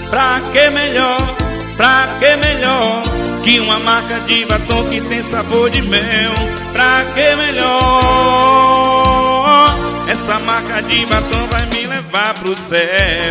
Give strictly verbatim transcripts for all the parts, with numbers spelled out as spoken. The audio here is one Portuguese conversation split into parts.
Pra que melhor, pra que melhor que uma marca de batom que tem sabor de mel? Pra que melhor? Essa marca de batom vai me levar pro céu.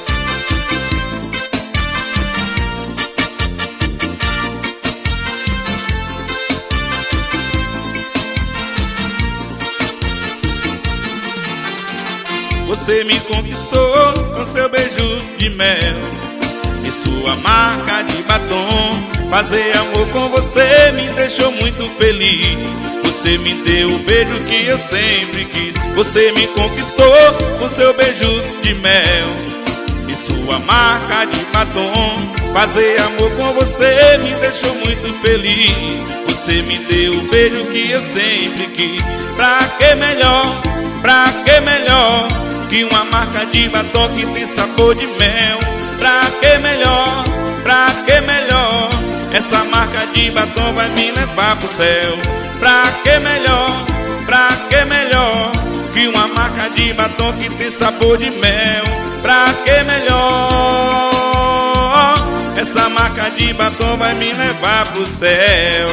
Você me conquistou com seu beijo de mel e sua marca de batom. Fazer amor com você me deixou muito feliz. Você me deu o beijo que eu sempre quis. Você me conquistou com seu beijo de mel e sua marca de batom. Fazer amor com você me deixou muito feliz. Você me deu o beijo que eu sempre quis. Pra que melhor, pra que melhor que uma marca de batom que tem sabor de mel? Pra que melhor, pra que melhor essa marca de batom vai me levar pro céu? Pra que melhor, pra que melhor que uma marca de batom que tem sabor de mel? Pra que melhor essa marca de batom vai me levar pro céu?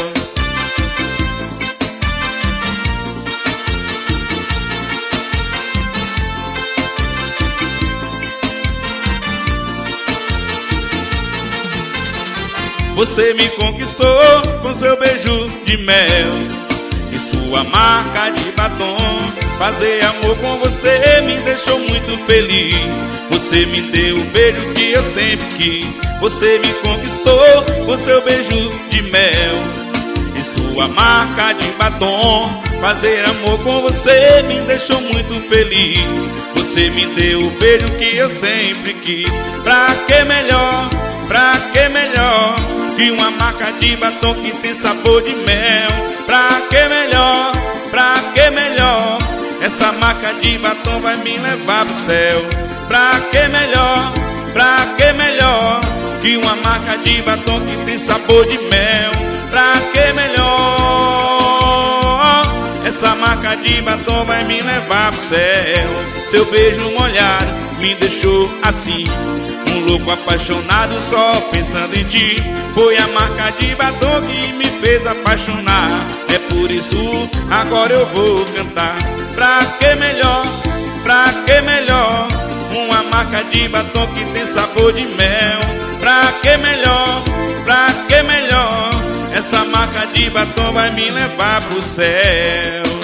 Você me conquistou com seu beijo de mel e sua marca de batom. Fazer amor com você me deixou muito feliz. Você me deu o beijo que eu sempre quis. Você me conquistou com seu beijo de mel e sua marca de batom. Fazer amor com você me deixou muito feliz. Você me deu o beijo que eu sempre quis. Pra que melhor, pra que melhor que uma marca de batom que tem sabor de mel? Pra que melhor, pra que melhor essa marca de batom vai me levar pro céu? Pra que melhor, pra que melhor que uma marca de batom que tem sabor de mel? Pra que melhor essa marca de batom vai me levar pro céu? Seu beijo molhado me deixou assim, um louco apaixonado só pensando em ti. Foi a marca de batom que me fez apaixonar. É por isso agora eu vou cantar. Pra que melhor, pra que melhor uma marca de batom que tem sabor de mel? Pra que melhor, pra que melhor essa marca de batom vai me levar pro céu?